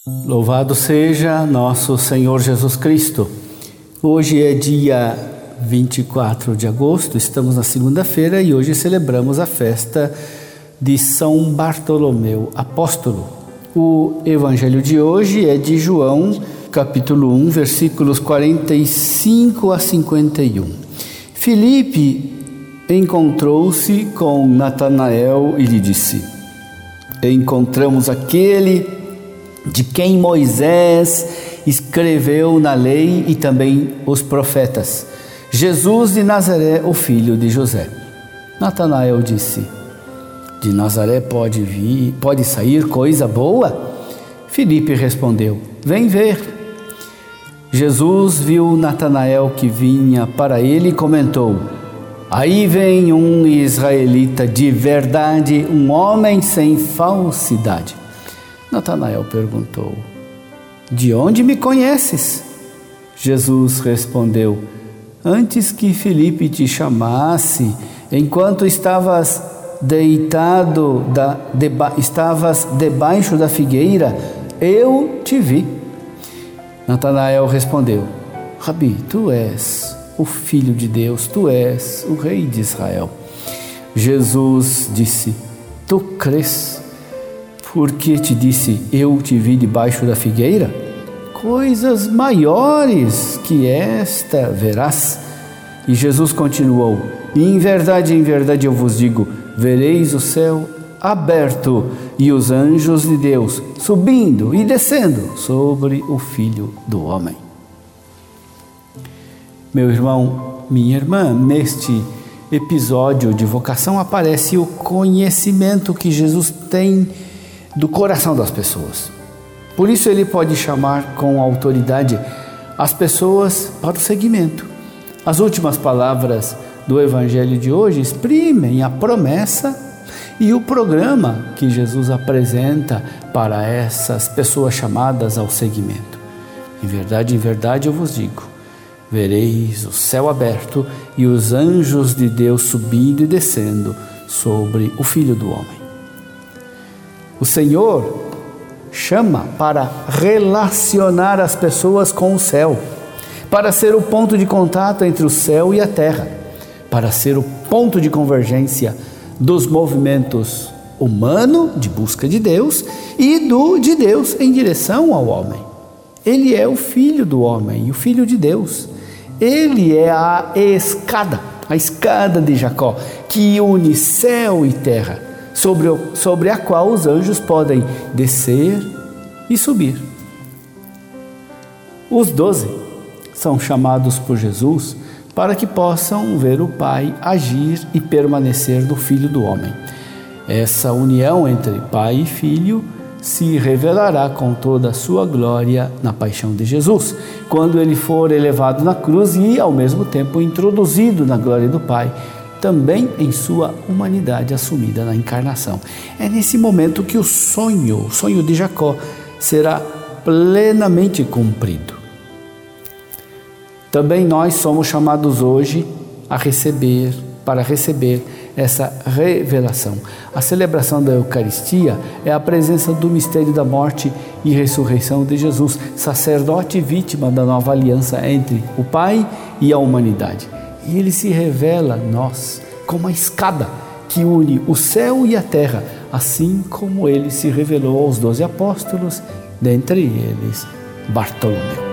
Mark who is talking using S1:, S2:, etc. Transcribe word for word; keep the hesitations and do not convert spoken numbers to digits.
S1: Louvado seja nosso Senhor Jesus Cristo. Hoje é dia vinte e quatro de agosto, estamos na segunda-feira e hoje celebramos a festa de São Bartolomeu Apóstolo. O evangelho de hoje é de João, capítulo um, versículos quarenta e cinco a cinquenta e um. Filipe encontrou-se com Natanael e lhe disse: encontramos aquele de quem Moisés escreveu na lei e também os profetas, Jesus de Nazaré, o filho de José. Natanael disse: de Nazaré pode vir, pode sair coisa boa? Filipe respondeu: vem ver. Jesus viu Natanael que vinha para ele e comentou: aí vem um israelita de verdade, um homem sem falsidade. Natanael perguntou: de onde me conheces? Jesus respondeu: antes que Filipe te chamasse, enquanto estavas deitado, da, deba, estavas debaixo da figueira, eu te vi. Natanael respondeu: Rabi, tu és o Filho de Deus, tu és o Rei de Israel. Jesus disse: tu crês? Porque te disse, eu te vi debaixo da figueira? Coisas maiores que esta verás. E Jesus continuou: em verdade, em verdade eu vos digo, vereis o céu aberto e os anjos de Deus subindo e descendo sobre o Filho do Homem. Meu irmão, minha irmã, neste episódio de vocação aparece o conhecimento que Jesus tem do coração das pessoas. Por isso ele pode chamar com autoridade as pessoas para o seguimento. As últimas palavras do evangelho de hoje exprimem a promessa e o programa que Jesus apresenta para essas pessoas chamadas ao seguimento. Em verdade, em verdade eu vos digo, vereis o céu aberto e os anjos de Deus subindo e descendo sobre o Filho do Homem. O Senhor chama para relacionar as pessoas com o céu, para ser o ponto de contato entre o céu e a terra, para ser o ponto de convergência dos movimentos humano de busca de Deus e do de Deus em direção ao homem. Ele é o Filho do Homem, o Filho de Deus. Ele é a escada, a escada de Jacó, que une céu e terra, sobre, o, sobre a qual os anjos podem descer e subir. Os doze são chamados por Jesus para que possam ver o Pai agir e permanecer do Filho do Homem. Essa união entre Pai e Filho se revelará com toda a sua glória na paixão de Jesus, quando ele for elevado na cruz e, ao mesmo tempo, introduzido na glória do Pai, também em sua humanidade assumida na encarnação. É nesse momento que o sonho, o sonho de Jacó, será plenamente cumprido. Também nós somos chamados hoje a receber, para receber essa revelação. A celebração da Eucaristia é a presença do mistério da morte e ressurreição de Jesus, sacerdote e vítima da nova aliança entre o Pai e a humanidade. E ele se revela a nós como a escada que une o céu e a terra, assim como ele se revelou aos doze apóstolos, dentre eles Bartolomeu.